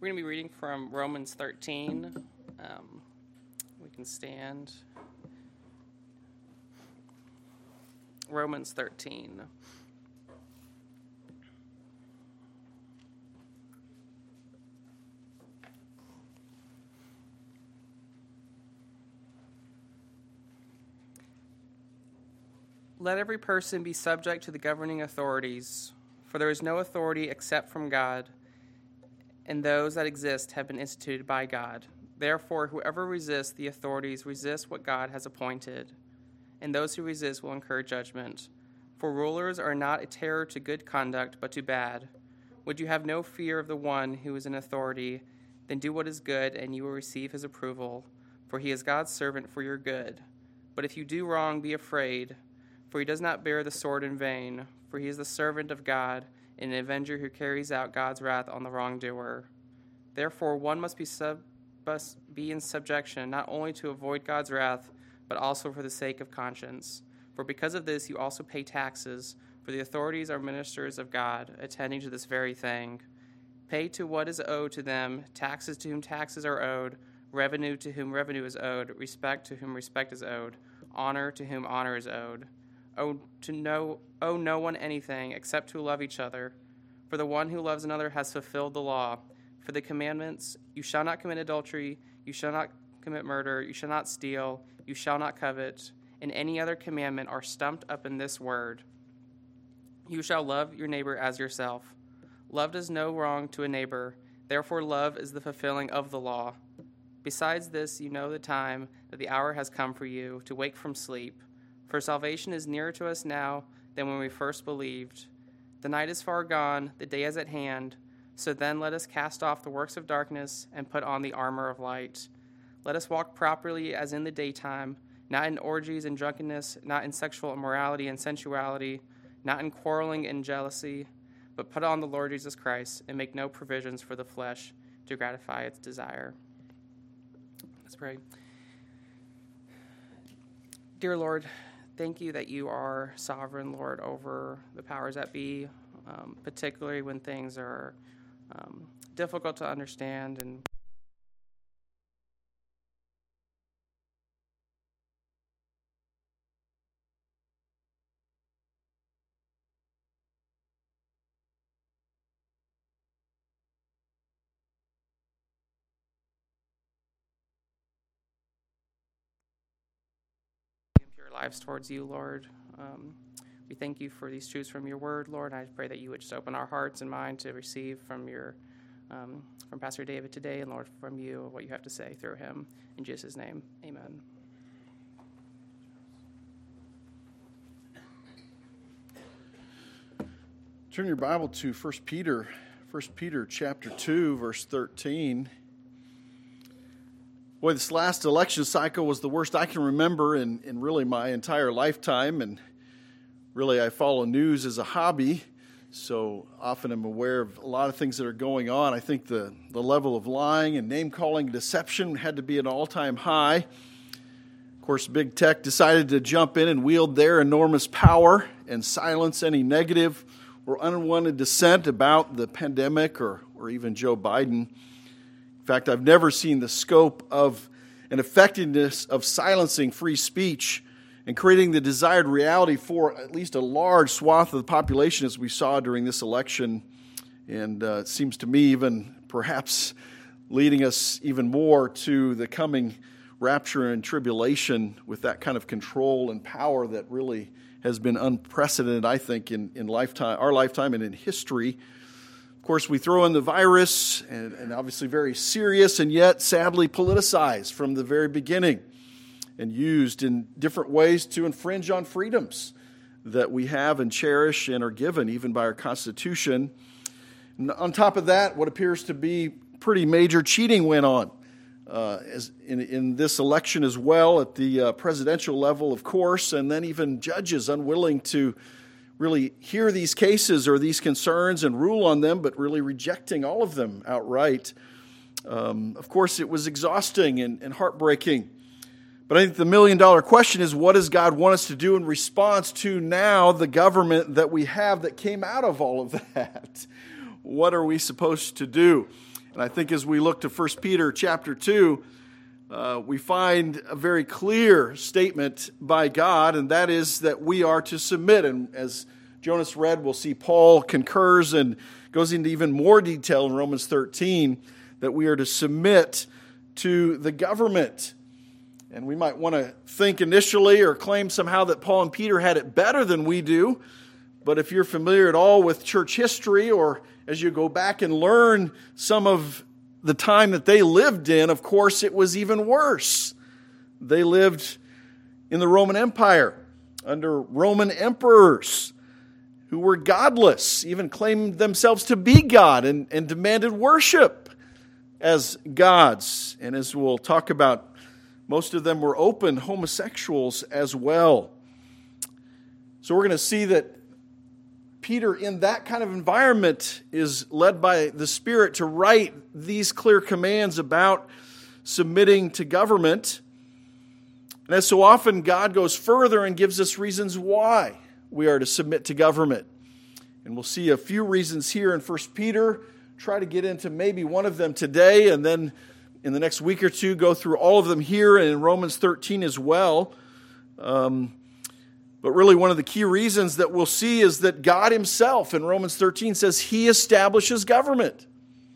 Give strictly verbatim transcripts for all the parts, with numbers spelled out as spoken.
We're going to be reading from Romans thirteen. Um, we can stand. Romans thirteen. Let every person be subject to the governing authorities, for there is no authority except from God, and those that exist have been instituted by God. Therefore, whoever resists the authorities resists what God has appointed, and those who resist will incur judgment. For rulers are not a terror to good conduct, but to bad. Would you have no fear of the one who is in authority? Then do what is good, and you will receive his approval, for he is God's servant for your good. But if you do wrong, be afraid, for he does not bear the sword in vain, for he is the servant of God, and an avenger who carries out God's wrath on the wrongdoer. Therefore, one must be, sub, must be in subjection, not only to avoid God's wrath, but also for the sake of conscience. For because of this you also pay taxes, for the authorities are ministers of God, attending to this very thing. Pay to what is owed to them, taxes to whom taxes are owed, revenue to whom revenue is owed, respect to whom respect is owed, honor to whom honor is owed. Owe to no, owe no one anything except to love each other. For the one who loves another has fulfilled the law. For the commandments, you shall not commit adultery, you shall not commit murder, you shall not steal, you shall not covet, and any other commandment are stumped up in this word: you shall love your neighbor as yourself. Love does no wrong to a neighbor, therefore love is the fulfilling of the law. Besides this, you know the time, that the hour has come for you to wake from sleep. For salvation is nearer to us now than when we first believed. The night is far gone, the day is at hand. So then let us cast off the works of darkness and put on the armor of light. Let us walk properly as in the daytime, not in orgies and drunkenness, not in sexual immorality and sensuality, not in quarreling and jealousy, but put on the Lord Jesus Christ and make no provisions for the flesh to gratify its desire. Let's pray. Dear Lord, thank you that you are sovereign, Lord, over the powers that be, um, particularly when things are um, difficult to understand and pure lives towards you, Lord. Um, we thank you for these truths from your word, Lord. I pray that you would just open our hearts and mind to receive from your, um, from Pastor David today, and Lord, from you, what you have to say through him. In Jesus' name, amen. Turn your Bible to First Peter, First Peter chapter two, verse thirteen. Boy, this last election cycle was the worst I can remember in, in really my entire lifetime, and really I follow news as a hobby, so often I'm aware of a lot of things that are going on. I think the, the level of lying and name-calling deception had to be at an all-time high. Of course, big tech decided to jump in and wield their enormous power and silence any negative or unwanted dissent about the pandemic or, or even Joe Biden. In fact, I've never seen the scope of and effectiveness of silencing free speech and creating the desired reality for at least a large swath of the population as we saw during this election. And uh, it seems to me even perhaps leading us even more to the coming rapture and tribulation with that kind of control and power that really has been unprecedented, I think, in, in lifetime, our lifetime and in history. Of course, we throw in the virus, and, and obviously very serious and yet sadly politicized from the very beginning and used in different ways to infringe on freedoms that we have and cherish and are given even by our Constitution. And on top of that, what appears to be pretty major cheating went on uh, as in, in this election as well at the uh, presidential level, of course, and then even judges unwilling to really hear these cases or these concerns and rule on them, but really rejecting all of them outright. Um, of course, it was exhausting and, and heartbreaking. But I think the million-dollar question is, what does God want us to do in response to now the government that we have that came out of all of that? What are we supposed to do? And I think as we look to First Peter chapter two, uh, we find a very clear statement by God, and that is that we are to submit. And as Jonas read, we'll see Paul concurs and goes into even more detail in Romans thirteen, that we are to submit to the government. And we might want to think initially or claim somehow that Paul and Peter had it better than we do. But if you're familiar at all with church history, or as you go back and learn some of the time that they lived in, of course, it was even worse. They lived in the Roman Empire under Roman emperors who were godless, even claimed themselves to be God and, and demanded worship as gods. And as we'll talk about, most of them were open homosexuals as well. So we're going to see that Peter, in that kind of environment, is led by the Spirit to write these clear commands about submitting to government. And as so often, God goes further and gives us reasons why we are to submit to government. And we'll see a few reasons here in First Peter, try to get into maybe one of them today, and then in the next week or two, go through all of them here and in Romans thirteen as well. Um, but really one of the key reasons that we'll see is that God himself in Romans thirteen says he establishes government.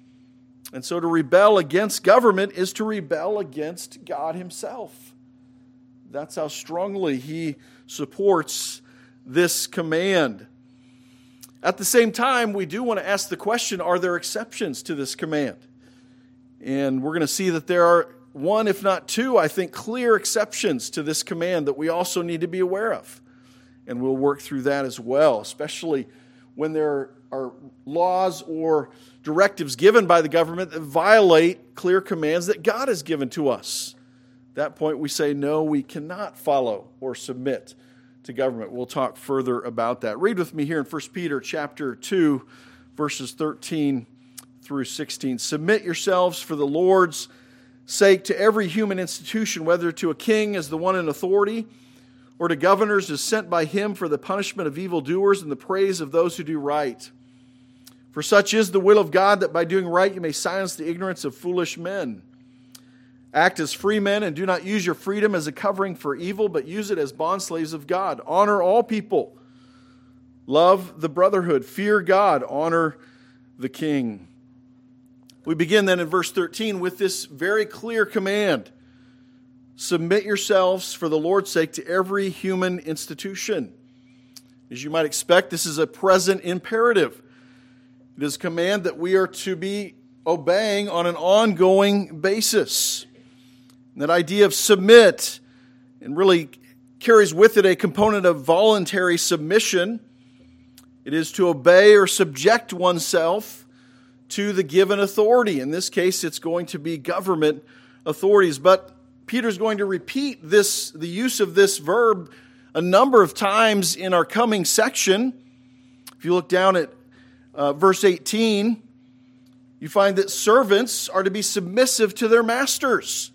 And so to rebel against government is to rebel against God himself. That's how strongly he supports this command. At the same time, we do want to ask the question, are there exceptions to this command? And we're going to see that there are one, if not two, I think, clear exceptions to this command that we also need to be aware of. And we'll work through that as well, especially when there are laws or directives given by the government that violate clear commands that God has given to us. At that point, we say, no, we cannot follow or submit to government. We'll talk further about that. Read with me here in First Peter chapter two, verses thirteen through sixteen. Submit yourselves for the Lord's sake to every human institution, whether to a king as the one in authority, or to governors as sent by him for the punishment of evildoers and the praise of those who do right. For such is the will of God, that by doing right you may silence the ignorance of foolish men. Act as free men, and do not use your freedom as a covering for evil, but use it as bondslaves of God. Honor all people. Love the brotherhood. Fear God. Honor the king. We begin then in verse thirteen with this very clear command. Submit yourselves for the Lord's sake to every human institution. As you might expect, this is a present imperative. It is a command that we are to be obeying on an ongoing basis. And that idea of submit, and really carries with it a component of voluntary submission. It is to obey or subject oneself to the given authority. In this case, it's going to be government authorities. But Peter's going to repeat this, the use of this verb a number of times in our coming section. If you look down at uh, verse eighteen, you find that servants are to be submissive to their masters.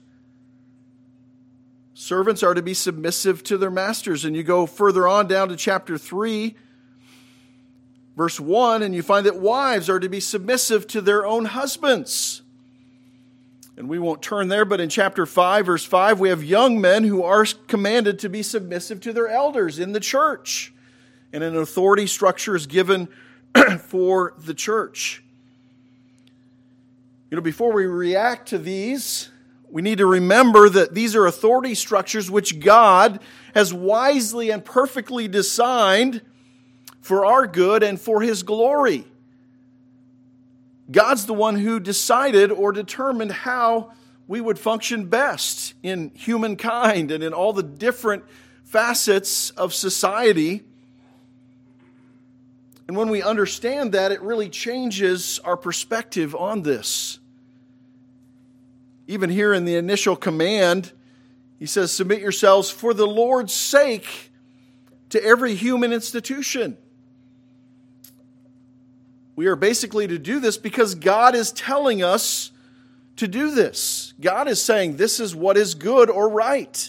Servants are to be submissive to their masters. And you go further on down to chapter three, verse one, and you find that wives are to be submissive to their own husbands. And we won't turn there, but in chapter five, verse five, we have young men who are commanded to be submissive to their elders in the church. And an authority structure is given for the church. You know, before we react to these, we need to remember that these are authority structures which God has wisely and perfectly designed for our good and for His glory. God's the one who decided or determined how we would function best in humankind and in all the different facets of society. And when we understand that, it really changes our perspective on this. Even here in the initial command, he says, submit yourselves for the Lord's sake to every human institution. We are basically to do this because God is telling us to do this. God is saying this is what is good or right.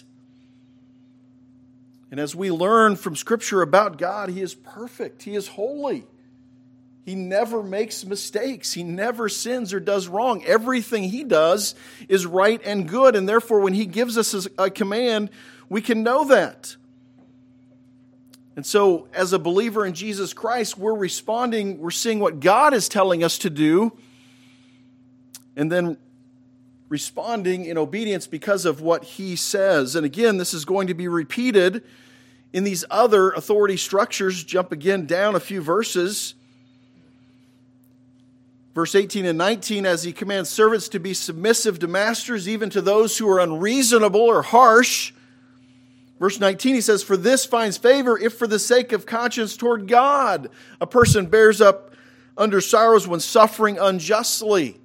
And as we learn from Scripture about God, He is perfect. He is holy. He never makes mistakes. He never sins or does wrong. Everything he does is right and good, and therefore when he gives us a command, we can know that. And so as a believer in Jesus Christ, we're responding, we're seeing what God is telling us to do, and then responding in obedience because of what he says. And again, this is going to be repeated in these other authority structures. Jump again down a few verses. Verse eighteen and nineteen, as he commands servants to be submissive to masters, even to those who are unreasonable or harsh. Verse nineteen, he says, for this finds favor if for the sake of conscience toward God, a person bears up under sorrows when suffering unjustly.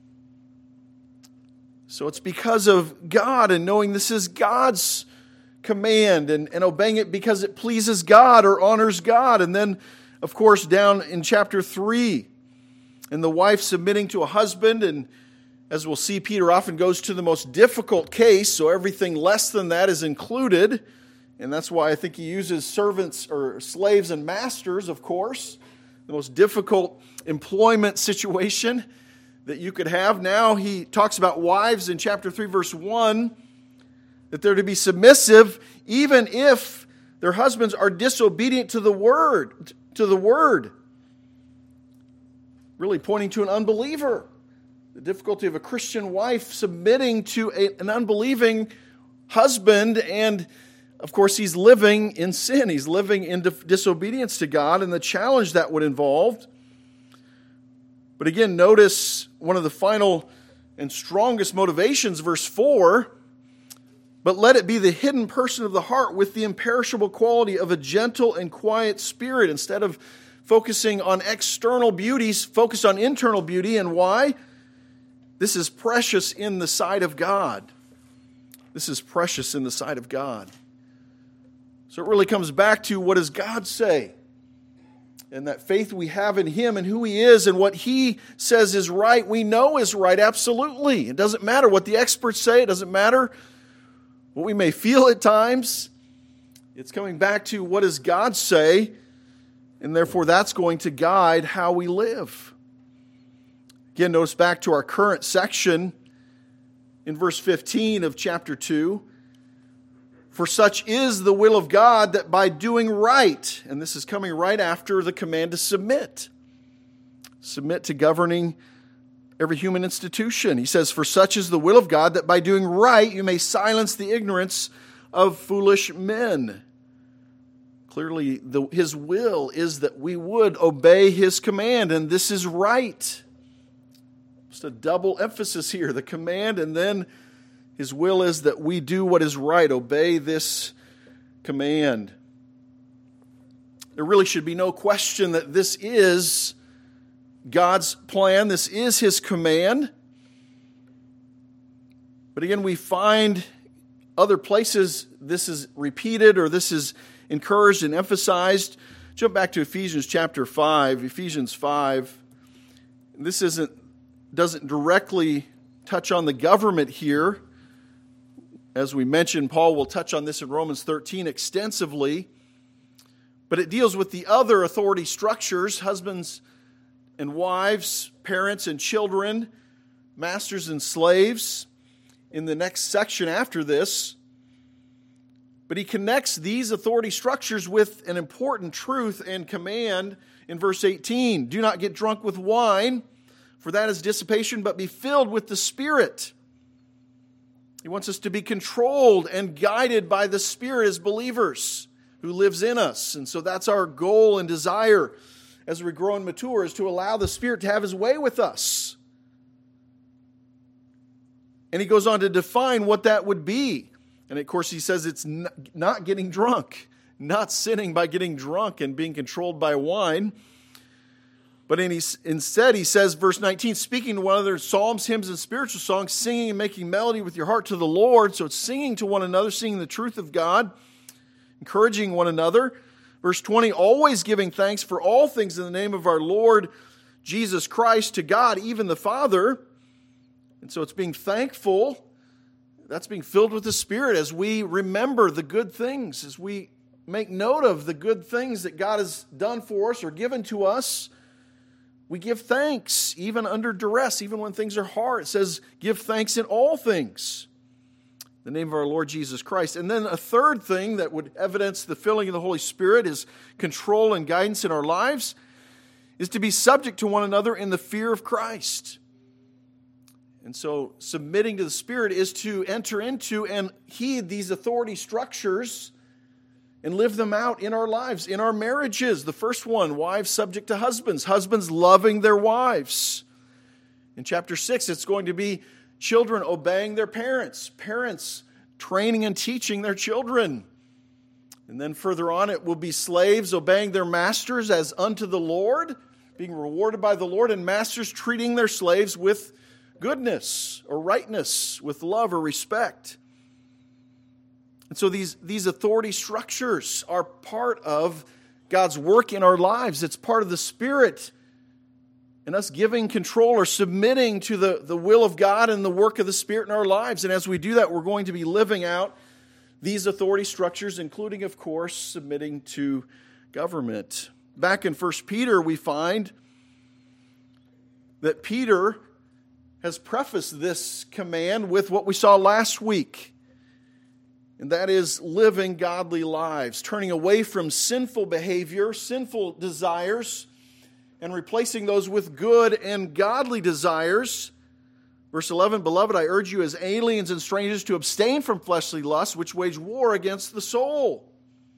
So it's because of God and knowing this is God's command and, and obeying it because it pleases God or honors God. And then, of course, down in chapter three, and the wife submitting to a husband, and as we'll see, Peter often goes to the most difficult case, so everything less than that is included. And that's why I think he uses servants or slaves and masters, of course. The most difficult employment situation that you could have. Now he talks about wives in chapter three, verse one, that they're to be submissive even if their husbands are disobedient to the word, to the word. Really pointing to an unbeliever. The difficulty of a Christian wife submitting to a, an unbelieving husband, and of course he's living in sin. He's living in disobedience to God, and the challenge that would involve. But again, notice one of the final and strongest motivations, verse four, but let it be the hidden person of the heart with the imperishable quality of a gentle and quiet spirit. Instead of focusing on external beauties, focus on internal beauty. And why? This is precious in the sight of God. This is precious in the sight of God. So it really comes back to, what does God say? And that faith we have in him and who he is and what he says is right, we know is right, absolutely. It doesn't matter what the experts say. It doesn't matter what we may feel at times. It's coming back to, what does God say? And therefore that's going to guide how we live. Again, notice back to our current section in verse fifteen of chapter two. For such is the will of God, that by doing right, and this is coming right after the command to submit, submit to governing every human institution. He says, for such is the will of God, that by doing right you may silence the ignorance of foolish men. Clearly, the, his will is that we would obey his command, and this is right. Just a double emphasis here, the command, and then his will is that we do what is right, obey this command. There really should be no question that this is God's plan. This is his command. But again, we find other places this is repeated or this is encouraged and emphasized. Jump back to Ephesians chapter five, Ephesians five. This isn't doesn't directly touch on the government here. As we mentioned, Paul will touch on this in Romans thirteen extensively. But it deals with the other authority structures, husbands and wives, parents and children, masters and slaves, in the next section after this. But he connects these authority structures with an important truth and command in verse eighteen. Do not get drunk with wine, for that is dissipation, but be filled with the Spirit. He wants us to be controlled and guided by the Spirit as believers who lives in us. And so that's our goal and desire as we grow and mature, is to allow the Spirit to have his way with us. And he goes on to define what that would be. And of course he says it's not getting drunk, not sinning by getting drunk and being controlled by wine. But in he, instead he says, verse nineteen, speaking to one another in psalms, hymns, and spiritual songs, singing and making melody with your heart to the Lord. So it's singing to one another, singing the truth of God, encouraging one another. Verse twenty, always giving thanks for all things in the name of our Lord Jesus Christ to God, even the Father. And so it's being thankful. That's being filled with the Spirit as we remember the good things, as we make note of the good things that God has done for us or given to us. we give thanks, even under duress, even when things are hard. It says, give thanks in all things. In the name of our Lord Jesus Christ. And then a third thing that would evidence the filling of the Holy Spirit is control and guidance in our lives, is to be subject to one another in the fear of Christ. And so submitting to the Spirit is to enter into and heed these authority structures and live them out in our lives, in our marriages. The first one, wives subject to husbands, husbands loving their wives. In chapter six, it's going to be children obeying their parents, parents training and teaching their children. And then further on, it will be slaves obeying their masters as unto the Lord, being rewarded by the Lord, and masters treating their slaves with goodness or rightness, with love or respect. And so these, these authority structures are part of God's work in our lives. It's part of the Spirit and us giving control or submitting to the, the will of God and the work of the Spirit in our lives. And as we do that, we're going to be living out these authority structures, including, of course, submitting to government. Back in First Peter, we find that Peter has prefaced this command with what we saw last week. And that is living godly lives, turning away from sinful behavior, sinful desires, and replacing those with good and godly desires. Verse eleven, beloved, I urge you as aliens and strangers to abstain from fleshly lusts, which wage war against the soul.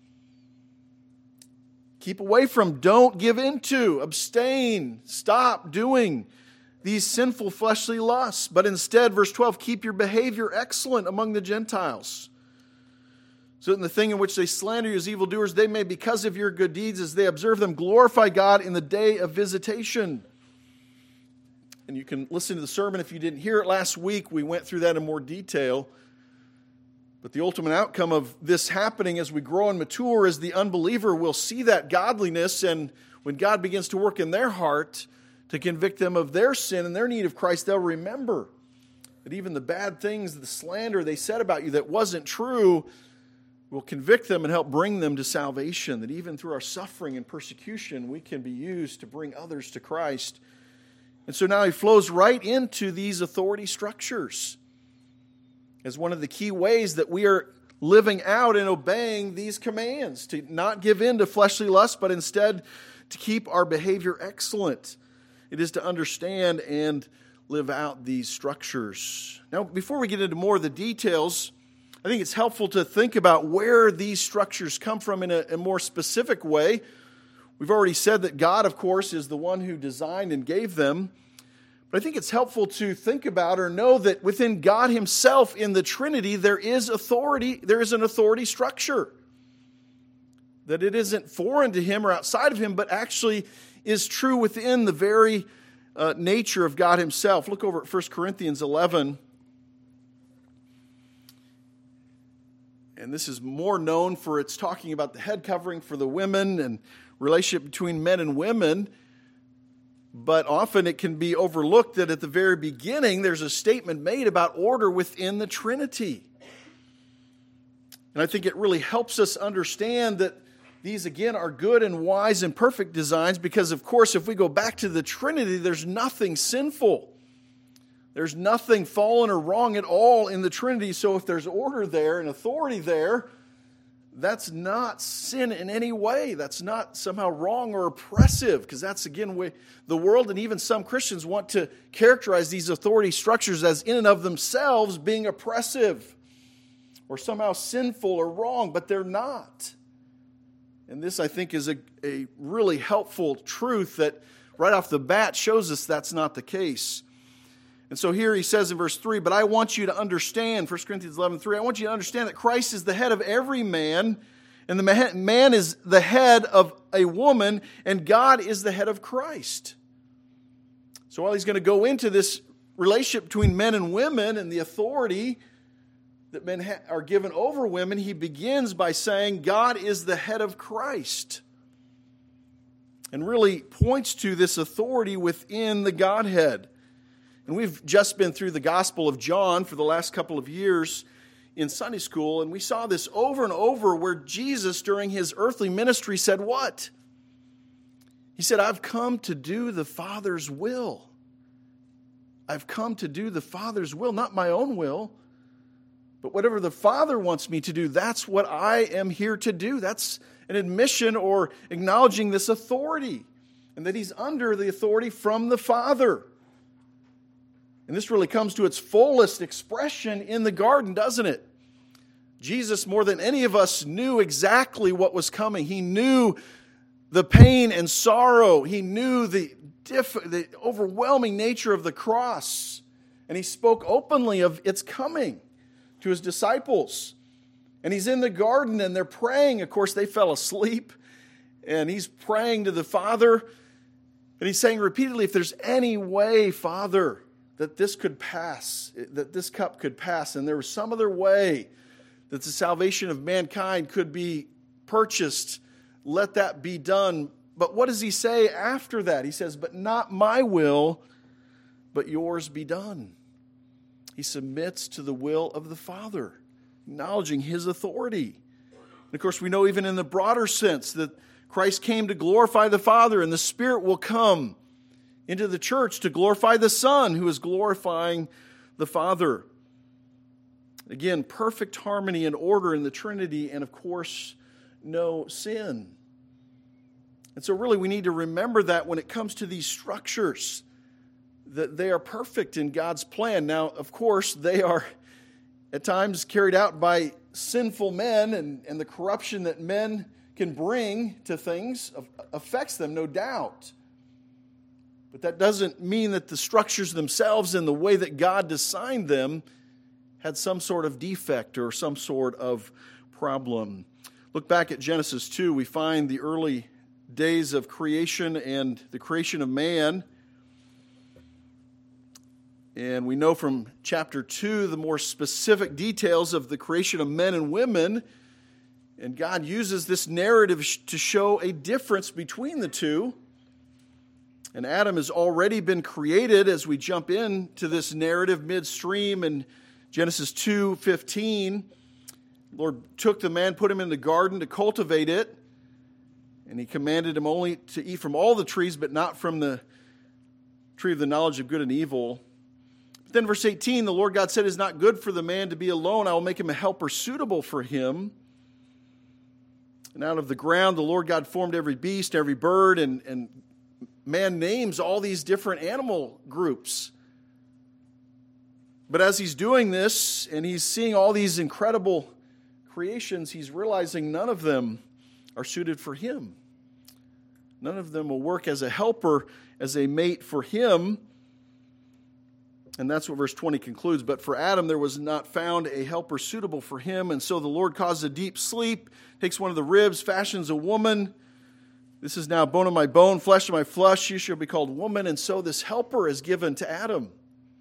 Keep away from, don't give into, abstain, stop doing these sinful fleshly lusts. But instead, verse twelve, keep your behavior excellent among the Gentiles, so that in the thing in which they slander you as evildoers, they may, because of your good deeds, as they observe them, glorify God in the day of visitation. And you can listen to the sermon if you didn't hear it last week. We went through that in more detail. But the ultimate outcome of this happening as we grow and mature is the unbeliever will see that godliness, and when God begins to work in their heart to convict them of their sin and their need of Christ, they'll remember that even the bad things, the slander they said about you that wasn't true, will convict them and help bring them to salvation. That even through our suffering and persecution, we can be used to bring others to Christ. And so now he flows right into these authority structures as one of the key ways that we are living out and obeying these commands, to not give in to fleshly lust, but instead to keep our behavior excellent. It is to understand and live out these structures. Now, before we get into more of the details, I think it's helpful to think about where these structures come from in a, a more specific way. We've already said that God, of course, is the one who designed and gave them. But I think it's helpful to think about or know that within God himself in the Trinity, there is authority, there is an authority structure. That it isn't foreign to him or outside of him, but actually is true within the very uh, nature of God himself. Look over at First Corinthians eleven. And this is more known for its talking about the head covering for the women and relationship between men and women. But often it can be overlooked that at the very beginning there's a statement made about order within the Trinity. And I think it really helps us understand that these, again, are good and wise and perfect designs because, of course, if we go back to the Trinity, there's nothing sinful. There's nothing fallen or wrong at all in the Trinity. So if there's order there and authority there, that's not sin in any way. That's not somehow wrong or oppressive, because that's, again, way the world and even some Christians want to characterize these authority structures as in and of themselves being oppressive or somehow sinful or wrong, but they're not. And this, I think, is a, a really helpful truth that right off the bat shows us that's not the case. And so here he says in verse three, but I want you to understand, First Corinthians eleven three, I want you to understand that Christ is the head of every man, and the man is the head of a woman, and God is the head of Christ. So while he's going to go into this relationship between men and women and the authority that men ha- are given over women, he begins by saying God is the head of Christ, and really points to this authority within the Godhead. And we've just been through the Gospel of John for the last couple of years in Sunday school, and we saw this over and over where Jesus, during his earthly ministry, said what? He said, I've come to do the Father's will. I've come to do the Father's will, not my own will, but whatever the Father wants me to do, that's what I am here to do. That's an admission or acknowledging this authority, and that he's under the authority from the Father. And this really comes to its fullest expression in the garden, doesn't it? Jesus, more than any of us, knew exactly what was coming. He knew the pain and sorrow. He knew the, diff- the overwhelming nature of the cross. And he spoke openly of its coming to his disciples. And he's in the garden and they're praying. Of course, they fell asleep. And he's praying to the Father. And he's saying repeatedly, if there's any way, Father, that this could pass, that this cup could pass, and there was some other way that the salvation of mankind could be purchased, let that be done. But what does he say after that? He says, but not my will, but yours be done. He submits to the will of the Father, acknowledging his authority. And of course, we know even in the broader sense that Christ came to glorify the Father, and the Spirit will come into the church to glorify the Son, who is glorifying the Father. Again, perfect harmony and order in the Trinity, and of course, no sin. And so really we need to remember that when it comes to these structures, that they are perfect in God's plan. Now, of course, they are at times carried out by sinful men, and, and the corruption that men can bring to things affects them, no doubt. But that doesn't mean that the structures themselves and the way that God designed them had some sort of defect or some sort of problem. Look back at Genesis two. We find the early days of creation and the creation of man. And we know from chapter two the more specific details of the creation of men and women. And God uses this narrative to show a difference between the two. And Adam has already been created as we jump into this narrative midstream in Genesis two fifteen. The Lord took the man, put him in the garden to cultivate it. And he commanded him only to eat from all the trees, but not from the tree of the knowledge of good and evil. But then verse eighteen, the Lord God said, it is not good for the man to be alone. I will make him a helper suitable for him. And out of the ground, the Lord God formed every beast, every bird, and, and man names all these different animal groups. But as he's doing this, and he's seeing all these incredible creations, he's realizing none of them are suited for him. None of them will work as a helper, as a mate for him. And that's what verse twenty concludes. But for Adam there was not found a helper suitable for him. And so the Lord caused a deep sleep, takes one of the ribs, fashions a woman. This is now bone of my bone, flesh of my flesh. She shall be called woman. And so this helper is given to Adam.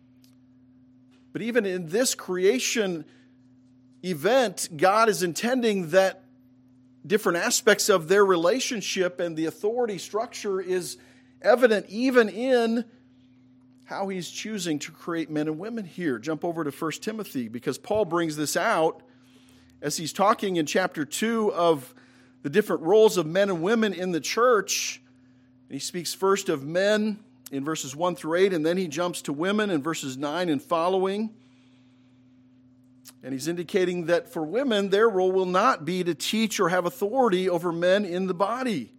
But even in this creation event, God is intending that different aspects of their relationship and the authority structure is evident even in how he's choosing to create men and women here. Jump over to First Timothy, because Paul brings this out as he's talking in chapter two of the different roles of men and women in the church. And he speaks first of men in verses one through eight, and then he jumps to women in verses nine and following. And he's indicating that for women, their role will not be to teach or have authority over men in the body.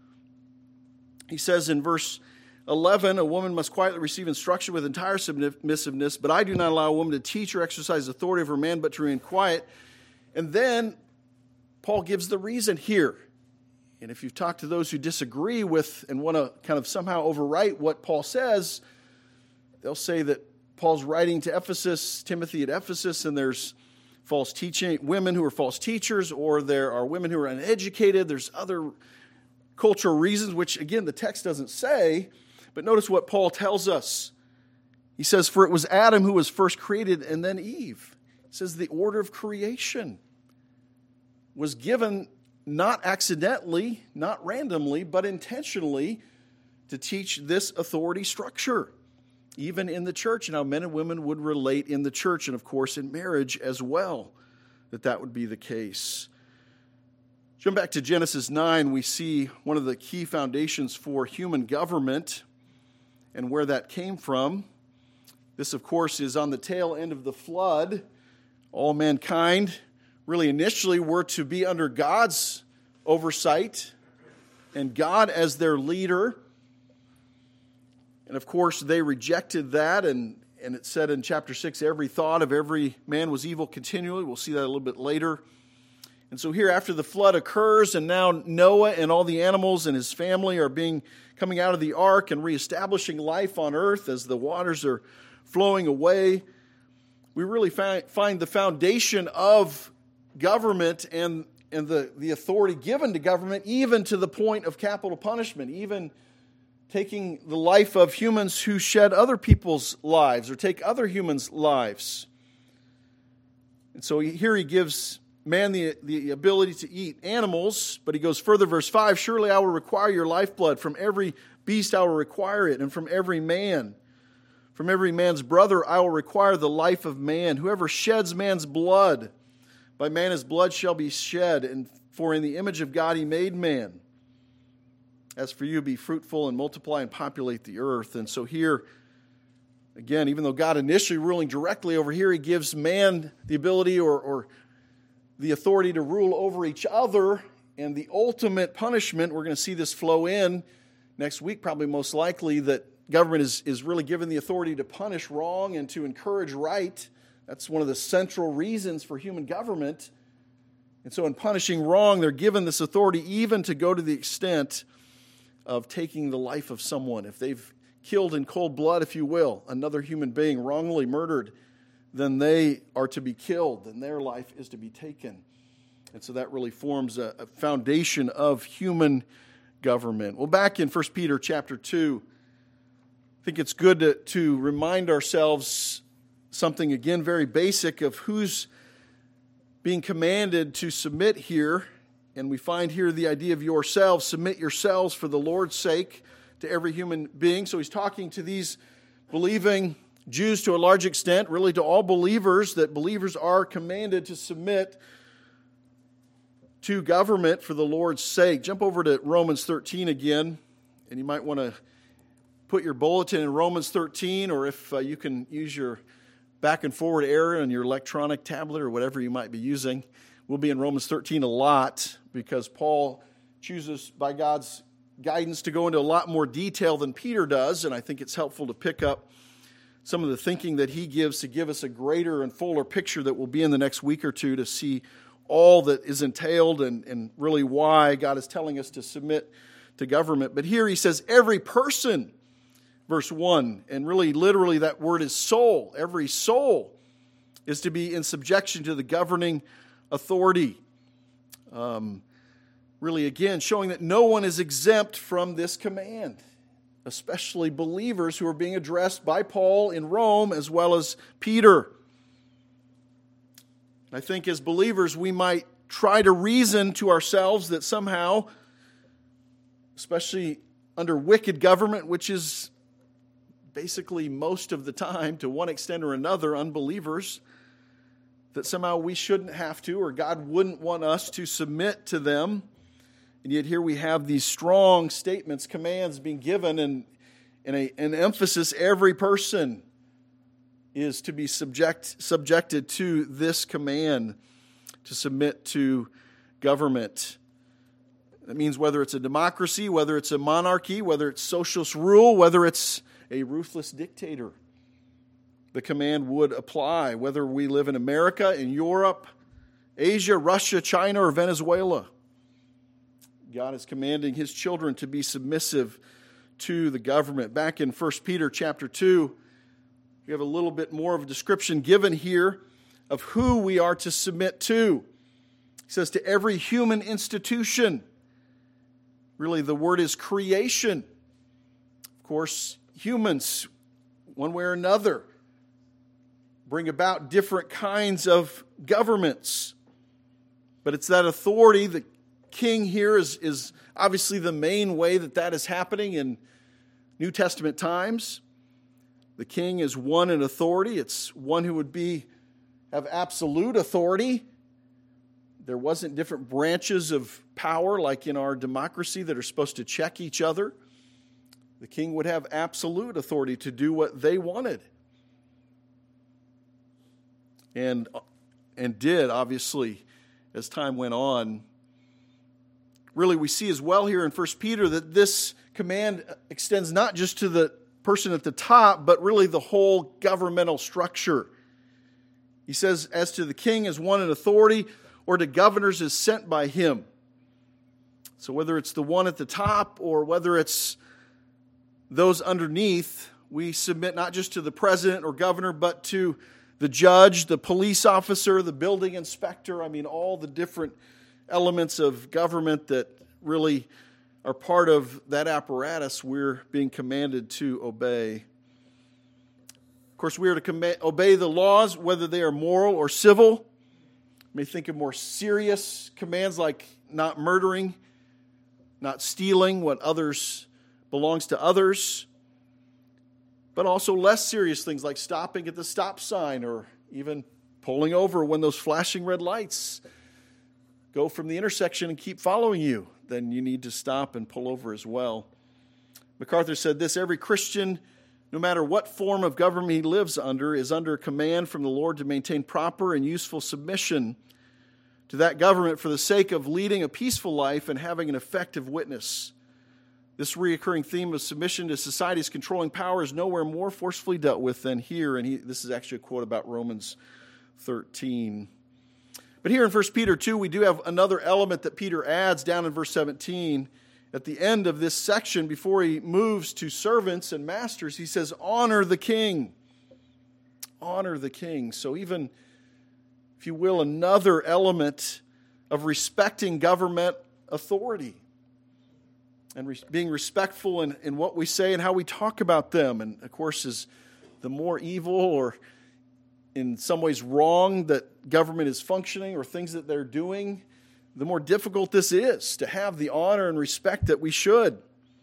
He says in verse eleven, a woman must quietly receive instruction with entire submissiveness, but I do not allow a woman to teach or exercise authority over man, but to remain quiet. And then Paul gives the reason here. And if you've talked to those who disagree with and want to kind of somehow overwrite what Paul says, they'll say that Paul's writing to Ephesus, Timothy at Ephesus, and there's false teaching, women who are false teachers, or there are women who are uneducated. There's other cultural reasons, which again, the text doesn't say, but notice what Paul tells us. He says, for it was Adam who was first created and then Eve. He says the order of creation was given not accidentally, not randomly, but intentionally to teach this authority structure, even in the church, and how men and women would relate in the church, and of course in marriage as well, that that would be the case. Jump back to Genesis nine, we see one of the key foundations for human government and where that came from. This, of course, is on the tail end of the flood. All mankind really initially were to be under God's oversight and God as their leader. And of course, they rejected that, and, and it said in chapter six, every thought of every man was evil continually. We'll see that a little bit later. And so here, after the flood occurs, and now Noah and all the animals and his family are being coming out of the ark and reestablishing life on earth as the waters are flowing away, we really find, find the foundation of government and, and the, the authority given to government, even to the point of capital punishment, even taking the life of humans who shed other people's lives or take other humans' lives. And so here he gives man the, the ability to eat animals, but he goes further, verse five, surely I will require your lifeblood. From every beast I will require it, and from every man. From every man's brother I will require the life of man. Whoever sheds man's blood, by man his blood shall be shed, and for in the image of God he made man. As for you, be fruitful and multiply and populate the earth. And so here, again, even though God initially ruling directly over here, he gives man the ability or, or the authority to rule over each other, and the ultimate punishment, we're going to see this flow in next week, probably most likely, that government is, is really given the authority to punish wrong and to encourage right. That's one of the central reasons for human government. And so in punishing wrong, they're given this authority even to go to the extent of taking the life of someone. If they've killed in cold blood, if you will, another human being wrongly murdered, then they are to be killed, and their life is to be taken. And so that really forms a, a foundation of human government. Well, back in First Peter chapter two, I think it's good to, to remind ourselves something, again, very basic of who's being commanded to submit here. And we find here the idea of yourselves, submit yourselves for the Lord's sake to every human being. So he's talking to these believing Jews to a large extent, really to all believers, that believers are commanded to submit to government for the Lord's sake. Jump over to Romans thirteen again, and you might want to put your bulletin in Romans thirteen, or if uh, you can use your back and forward arrow on your electronic tablet or whatever you might be using. We'll be in Romans thirteen a lot because Paul chooses by God's guidance to go into a lot more detail than Peter does, and I think it's helpful to pick up some of the thinking that he gives to give us a greater and fuller picture that will be in the next week or two to see all that is entailed and, and really why God is telling us to submit to government. But here he says, every person, verse one, and really literally that word is soul. Every soul is to be in subjection to the governing authority. Um, really, again, showing that no one is exempt from this command, especially believers who are being addressed by Paul in Rome as well as Peter. I think as believers we might try to reason to ourselves that somehow, especially under wicked government, which is basically most of the time, to one extent or another, unbelievers, that somehow we shouldn't have to, or God wouldn't want us to submit to them. And yet here we have these strong statements, commands being given, and, and a, an emphasis, every person is to be subject, subjected to this command, to submit to government. That means whether it's a democracy, whether it's a monarchy, whether it's socialist rule, whether it's a ruthless dictator, the command would apply, whether we live in America, in Europe, Asia, Russia, China, or Venezuela. God is commanding his children to be submissive to the government. Back in First Peter chapter two, we have a little bit more of a description given here of who we are to submit to. He says, to every human institution. Really, the word is creation. Of course, humans, one way or another, bring about different kinds of governments. But it's that authority, the king here is, is obviously the main way that that is happening in New Testament times. The king is one in authority. It's one who would be have absolute authority. there wasn't different branches of power like in our democracy that are supposed to check each other. The king would have absolute authority to do what they wanted. And, and did, obviously, as time went on. Really, we see as well here in First Peter that this command extends not just to the person at the top, but really the whole governmental structure. He says, as to the king as one in authority, or to governors as sent by him. So whether it's the one at the top or whether it's those underneath, we submit not just to the president or governor, but to the judge, the police officer, the building inspector. I mean, all the different elements of government that really are part of that apparatus we're being commanded to obey. Of course, we are to com- obey the laws, whether they are moral or civil. You may think of more serious commands like not murdering, not stealing what others belongs to others, but also less serious things like stopping at the stop sign or even pulling over when those flashing red lights go from the intersection and keep following you. Then you need to stop and pull over as well. MacArthur said this: every Christian, no matter what form of government he lives under, is under command from the Lord to maintain proper and useful submission to that government for the sake of leading a peaceful life and having an effective witness. This recurring theme of submission to society's controlling power is nowhere more forcefully dealt with than here. And he, this is actually a quote about Romans thirteen. But here in First Peter two, we do have another element that Peter adds down in verse seventeen. At the end of this section, before he moves to servants and masters, he says, honor the king. Honor the king. So even, if you will, another element of respecting government authority and re- being respectful in, in what we say and how we talk about them. And of course, is the more evil or in some ways wrong that government is functioning or things that they're doing, the more difficult this is to have the honor and respect that we should.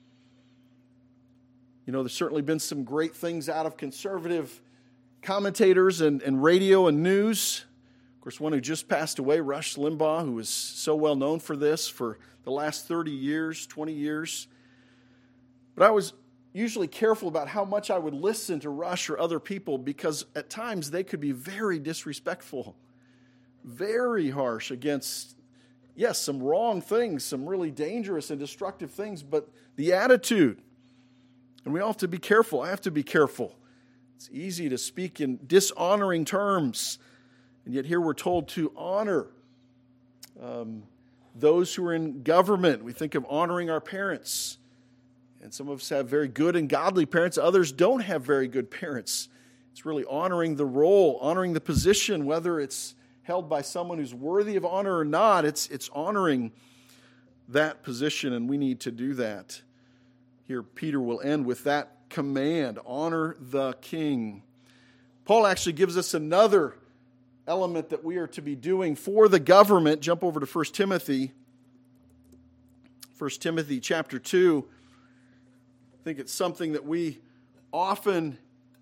You know, there's certainly been some great things out of conservative commentators and, and radio and news. Of course, one who just passed away, Rush Limbaugh, who was so well known for this for the last thirty years, twenty years. But I was usually careful about how much I would listen to Rush or other people, because at times they could be very disrespectful, very harsh against, yes, some wrong things, some really dangerous and destructive things, but the attitude. And we all have to be careful. I have to be careful. It's easy to speak in dishonoring terms, and yet here we're told to honor um, those who are in government. We think of honoring our parents. And some of us have very good and godly parents. Others don't have very good parents. It's really honoring the role, honoring the position, whether it's held by someone who's worthy of honor or not. It's, it's honoring that position, and we need to do that. Here, Peter will end with that command, honor the king. Paul actually gives us another element that we are to be doing for the government. Jump over to First Timothy. First Timothy chapter two. I think it's something that we often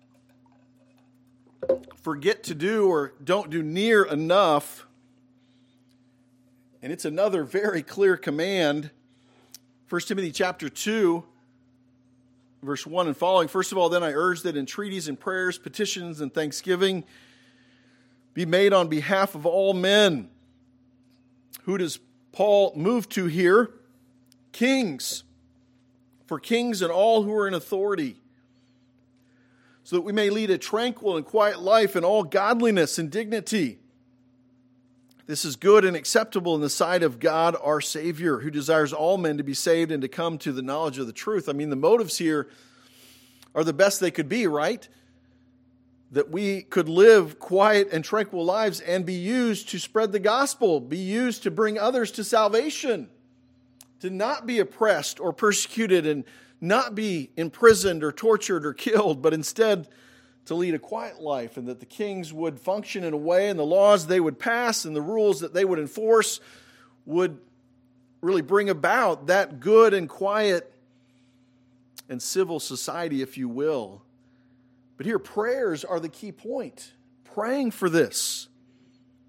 forget to do or don't do near enough. And it's another very clear command. First Timothy chapter two, verse one and following. First of all, then I urge that entreaties and prayers, petitions and thanksgiving be made on behalf of all men. Who does Paul move to here? Kings. For kings and all who are in authority, so that we may lead a tranquil and quiet life in all godliness and dignity. This is good and acceptable in the sight of God our Savior, who desires all men to be saved and to come to the knowledge of the truth. I mean, the motives here are the best they could be, right? That we could live quiet and tranquil lives and be used to spread the gospel, be used to bring others to salvation. To not be oppressed or persecuted and not be imprisoned or tortured or killed, but instead to lead a quiet life, and that the kings would function in a way and the laws they would pass and the rules that they would enforce would really bring about that good and quiet and civil society, if you will. But here, prayers are the key point. Praying for this.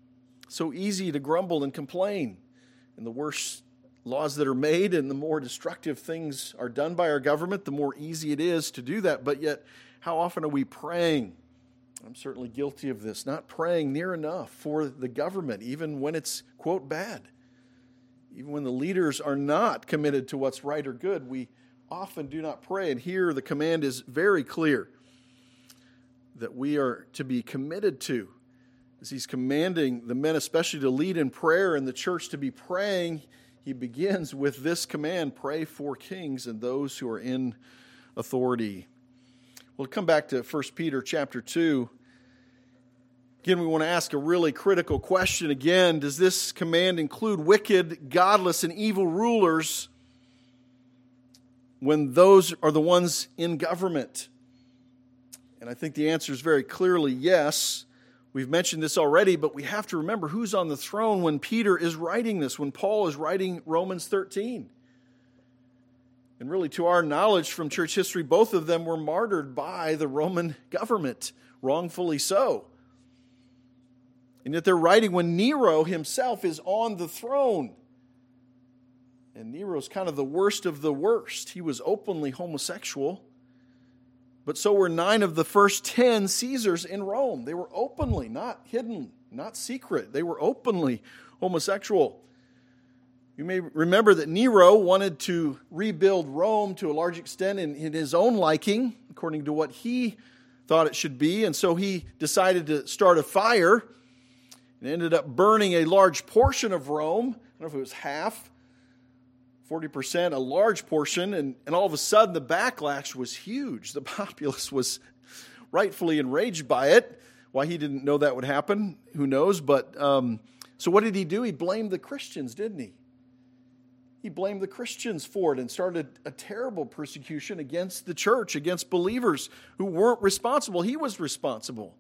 So easy to grumble and complain. And the worse laws that are made and the more destructive things are done by our government, the more easy it is to do that. But yet, how often are we praying? I'm certainly guilty of this, not praying near enough for the government, even when it's, quote, bad. Even when the leaders are not committed to what's right or good, we often do not pray. And here the command is very clear that we are to be committed to. As he's commanding the men especially to lead in prayer and the church to be praying, he begins with this command: pray for kings and those who are in authority. We'll come back to First Peter chapter two. Again, we want to ask a really critical question again. Does this command include wicked, godless, and evil rulers when those are the ones in government? And I think the answer is very clearly yes. We've mentioned this already, but we have to remember who's on the throne when Peter is writing this, when Paul is writing Romans thirteen. And really, to our knowledge from church history, both of them were martyred by the Roman government, wrongfully so. And yet they're writing when Nero himself is on the throne. And Nero's kind of the worst of the worst. He was openly homosexual. But so were nine of the first ten Caesars in Rome. They were openly, not hidden, not secret. They were openly homosexual. You may remember that Nero wanted to rebuild Rome to a large extent in, in his own liking, according to what he thought it should be. And so he decided to start a fire and ended up burning a large portion of Rome. I don't know if it was half, forty percent, a large portion. And, and all of a sudden, the backlash was huge. The populace was rightfully enraged by it. Why he didn't know that would happen, who knows? But um, so what did he do? He blamed the Christians, didn't he? He blamed the Christians for it and started a terrible persecution against the church, against believers who weren't responsible. He was responsible.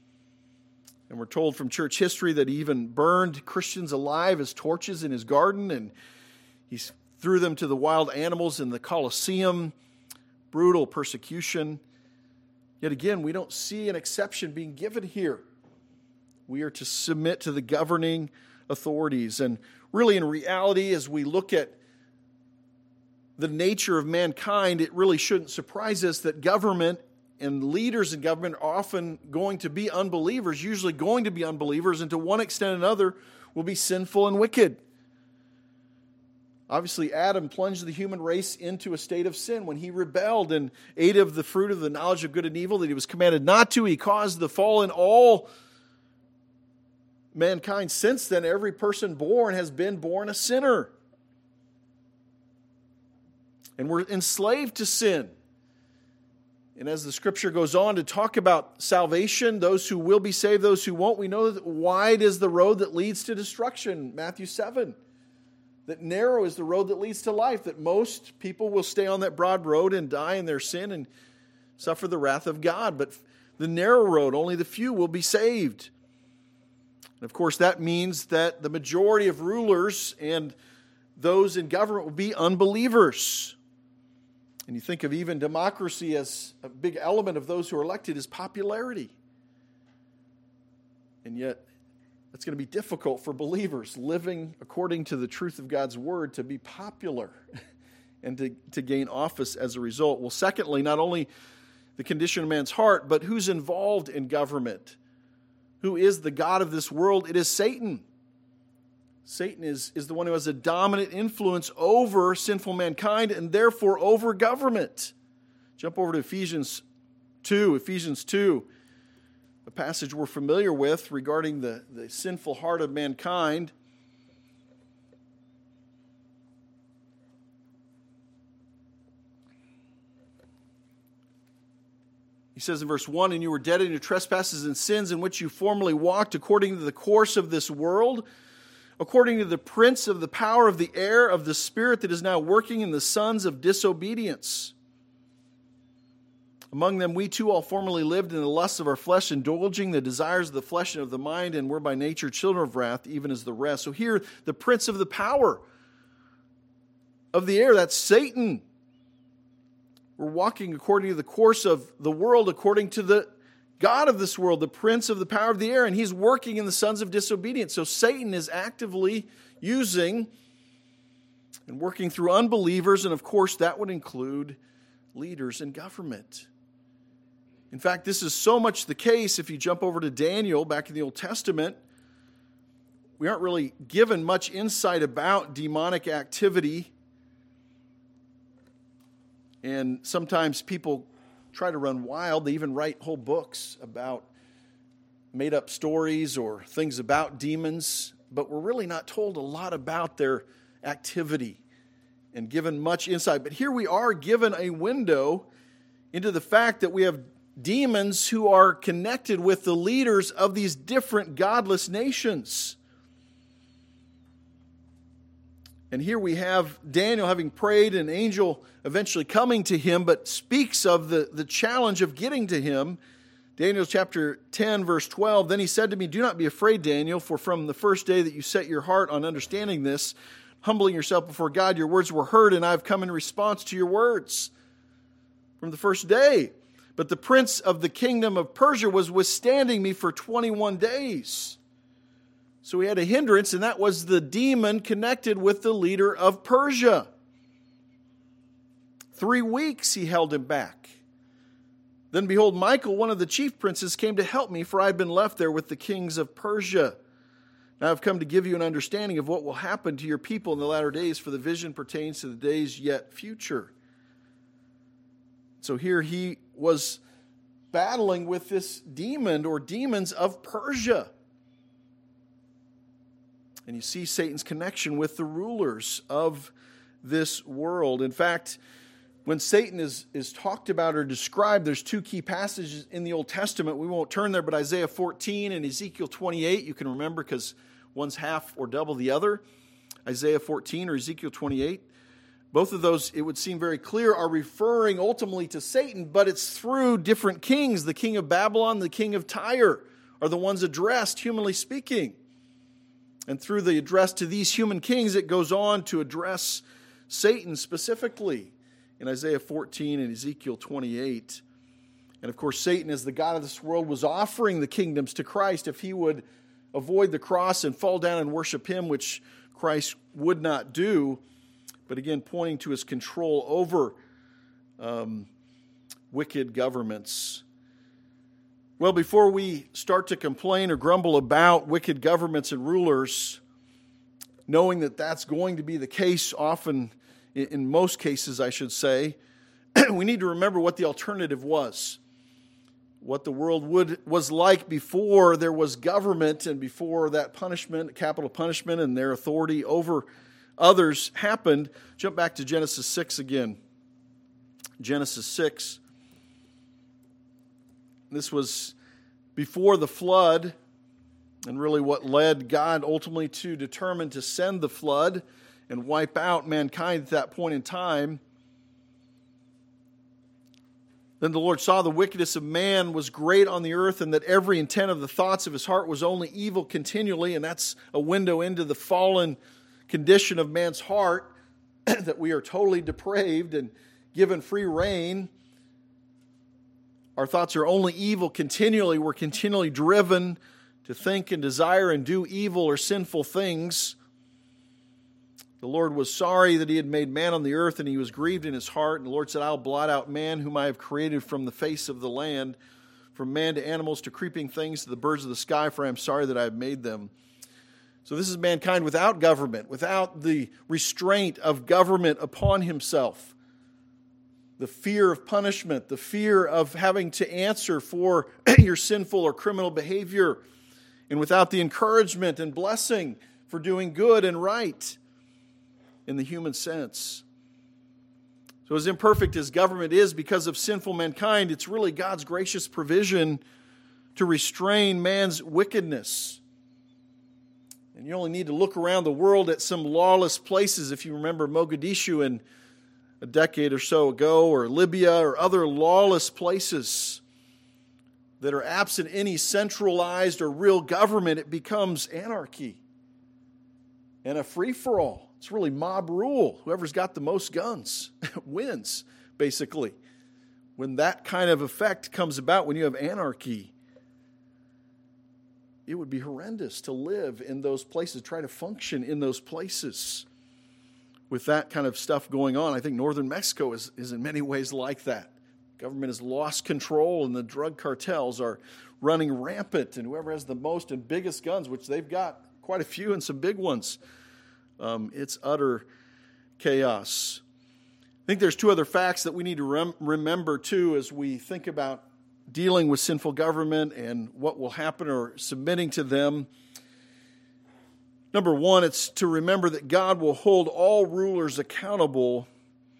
And we're told from church history that he even burned Christians alive as torches in his garden, and he threw them to the wild animals in the Colosseum. Brutal persecution. Yet again, we don't see an exception being given here. We are to submit to the governing authorities. And really, in reality, as we look at the nature of mankind, it really shouldn't surprise us that government and leaders in government are often going to be unbelievers, usually going to be unbelievers, and to one extent or another will be sinful and wicked. Obviously, Adam plunged the human race into a state of sin when he rebelled and ate of the fruit of the knowledge of good and evil that he was commanded not to. He caused the fall in all mankind. Since then, every person born has been born a sinner. And we're enslaved to sin. And as the scripture goes on to talk about salvation, those who will be saved, those who won't, we know that wide is the road that leads to destruction, Matthew seven. That narrow is the road that leads to life, that most people will stay on that broad road and die in their sin and suffer the wrath of God. But the narrow road, only the few will be saved. And of course, that means that the majority of rulers and those in government will be unbelievers. And you think of even democracy as a big element of those who are elected is popularity. And yet, it's going to be difficult for believers living according to the truth of God's word to be popular and to, to gain office as a result. Well, secondly, not only the condition of man's heart, but who's involved in government? Who is the God of this world? It is Satan. Satan is, is the one who has a dominant influence over sinful mankind and therefore over government. Jump over to Ephesians two. Ephesians two, a passage we're familiar with regarding the, the sinful heart of mankind. He says in verse one, "And you were dead in your trespasses and sins in which you formerly walked according to the course of this world, according to the prince of the power of the air, of the spirit that is now working in the sons of disobedience. Among them we too all formerly lived in the lusts of our flesh, indulging the desires of the flesh and of the mind, and were by nature children of wrath, even as the rest." So here, the prince of the power of the air, that's Satan. We're walking according to the course of the world, according to the God of this world, the prince of the power of the air, and he's working in the sons of disobedience. So Satan is actively using and working through unbelievers, and of course that would include leaders in government. In fact, this is so much the case, if you jump over to Daniel back in the Old Testament, we aren't really given much insight about demonic activity. And sometimes people try to run wild. They even write whole books about made-up stories or things about demons. But we're really not told a lot about their activity and given much insight. But here we are given a window into the fact that we have demons who are connected with the leaders of these different godless nations. And here we have Daniel having prayed, an angel eventually coming to him, but speaks of the, the challenge of getting to him. Daniel chapter ten, verse twelve, "Then he said to me, 'Do not be afraid, Daniel, for from the first day that you set your heart on understanding this, humbling yourself before God, your words were heard, and I have come in response to your words.'" From the first day. "But the prince of the kingdom of Persia was withstanding me for twenty-one days. So he had a hindrance, and that was the demon connected with the leader of Persia. Three weeks he held him back. Then behold, Michael, one of the chief princes, came to help me, for I had been left there with the kings of Persia. Now I have come to give you an understanding of what will happen to your people in the latter days, for the vision pertains to the days yet future." So here he was battling with this demon or demons of Persia. And you see Satan's connection with the rulers of this world. In fact, when Satan is, is talked about or described, there's two key passages in the Old Testament. We won't turn there, but Isaiah fourteen and Ezekiel twenty-eight, you can remember because one's half or double the other. Isaiah fourteen or Ezekiel twenty-eight. Both of those, it would seem very clear, are referring ultimately to Satan, but it's through different kings. The king of Babylon, the king of Tyre are the ones addressed, humanly speaking. And through the address to these human kings, it goes on to address Satan specifically in Isaiah fourteen and Ezekiel twenty-eight. And of course, Satan, as the god of this world, was offering the kingdoms to Christ if he would avoid the cross and fall down and worship him, which Christ would not do. But again, pointing to his control over um, wicked governments. Well, before we start to complain or grumble about wicked governments and rulers, knowing that that's going to be the case often, in most cases, I should say, we need to remember what the alternative was. What the world would was like before there was government and before that punishment, capital punishment, and their authority over others happened. Jump back to Genesis six again. Genesis six. This was before the flood, and really what led God ultimately to determine to send the flood and wipe out mankind at that point in time. Then the Lord saw the wickedness of man was great on the earth, and that every intent of the thoughts of his heart was only evil continually. And that's a window into the fallen condition of man's heart, that we are totally depraved and given free rein. Our thoughts are only evil continually. We're continually driven to think and desire and do evil or sinful things. The Lord was sorry that he had made man on the earth, and he was grieved in his heart. And the Lord said, "I'll blot out man whom I have created from the face of the land, from man to animals to creeping things to the birds of the sky, for I am sorry that I have made them." So this is mankind without government, without the restraint of government upon himself. The fear of punishment, the fear of having to answer for your sinful or criminal behavior, and without the encouragement and blessing for doing good and right in the human sense. So as imperfect as government is because of sinful mankind, it's really God's gracious provision to restrain man's wickedness. And you only need to look around the world at some lawless places. If you remember Mogadishu in a decade or so ago, or Libya, or other lawless places that are absent any centralized or real government, it becomes anarchy and a free-for-all. It's really mob rule. Whoever's got the most guns wins, basically. when that kind of effect comes about, when you have anarchy, it would be horrendous to live in those places, try to function in those places. With that kind of stuff going on, I think northern Mexico is, is in many ways like that. Government has lost control and the drug cartels are running rampant, and whoever has the most and biggest guns, which they've got quite a few and some big ones, um, it's utter chaos. I think there's two other facts that we need to rem- remember too as we think about dealing with sinful government and what will happen or submitting to them. Number one, it's to remember that God will hold all rulers accountable.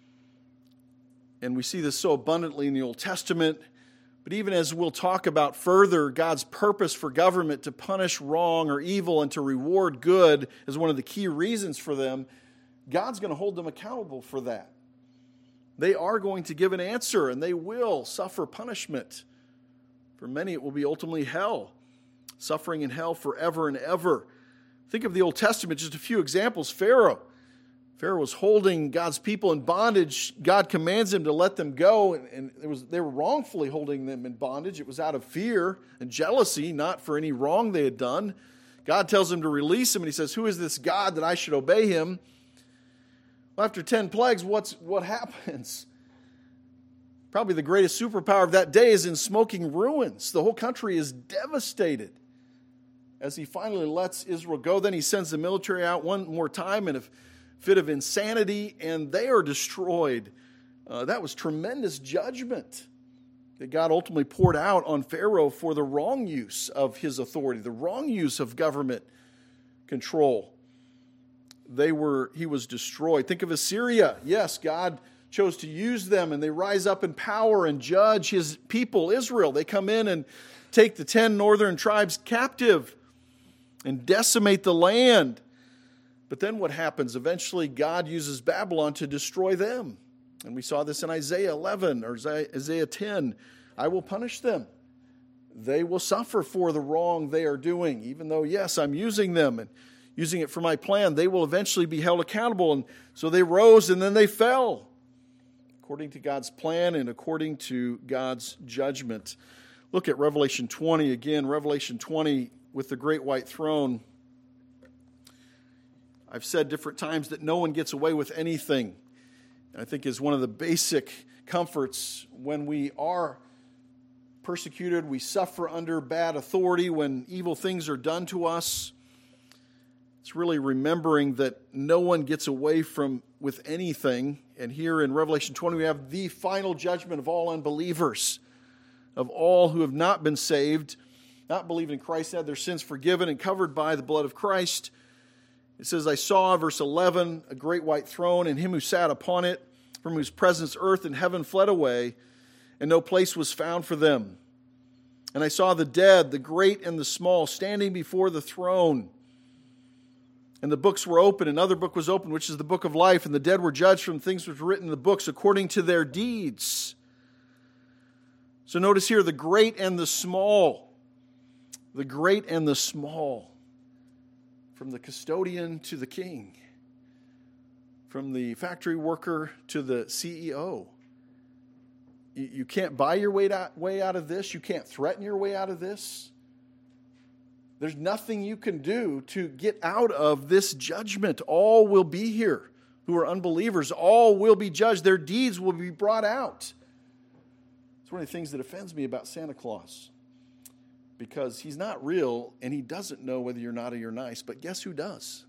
And we see this so abundantly in the Old Testament. But even as we'll talk about further, God's purpose for government to punish wrong or evil and to reward good is one of the key reasons for them. God's going to hold them accountable for that. They are going to give an answer, and they will suffer punishment. For many, it will be ultimately hell, suffering in hell forever and ever. Think of the Old Testament, just a few examples. Pharaoh. Pharaoh was holding God's people in bondage. God commands him to let them go, and, and it was, they were wrongfully holding them in bondage. It was out of fear and jealousy, not for any wrong they had done. God tells him to release him, and he says, "Who is this God that I should obey him?" Well, after ten plagues, what's, what happens? Probably the greatest superpower of that day is in smoking ruins. The whole country is devastated. As he finally lets Israel go, then he sends the military out one more time in a fit of insanity, and they are destroyed. Uh, that was tremendous judgment that God ultimately poured out on Pharaoh for the wrong use of his authority, the wrong use of government control. They were, he was destroyed. Think of Assyria. Yes, God chose to use them, and they rise up in power and judge his people, Israel. They come in and take the ten northern tribes captive and decimate the land. But then what happens? Eventually, God uses Babylon to destroy them. And we saw this in Isaiah eleven or Isaiah ten. I will punish them. They will suffer for the wrong they are doing. Even though, yes, I'm using them and using it for my plan, they will eventually be held accountable. And so they rose and then they fell, according to God's plan and according to God's judgment. Look at Revelation twenty again. Revelation twenty with the great white throne. I've said different times that no one gets away with anything. I think is one of the basic comforts when we are persecuted, we suffer under bad authority, when evil things are done to us. It's really remembering that no one gets away from with anything. And here in Revelation twenty, we have the final judgment of all unbelievers, of all who have not been saved, not believed in Christ, had their sins forgiven and covered by the blood of Christ. It says, I saw, verse eleven, a great white throne and him who sat upon it, from whose presence earth and heaven fled away, and no place was found for them. And I saw the dead, the great and the small, standing before the throne. And the books were open, another book was opened, which is the book of life, and the dead were judged from things which were written in the books according to their deeds. So notice here, the great and the small. The great and the small. From the custodian to the king. From the factory worker to the C E O. You, you can't buy your way out, way out of this. You can't threaten your way out of this. There's nothing you can do to get out of this judgment. All will be here who are unbelievers. All will be judged. Their deeds will be brought out. It's one of the things that offends me about Santa Claus. Because he's not real and he doesn't know whether you're naughty or nice. But guess who does?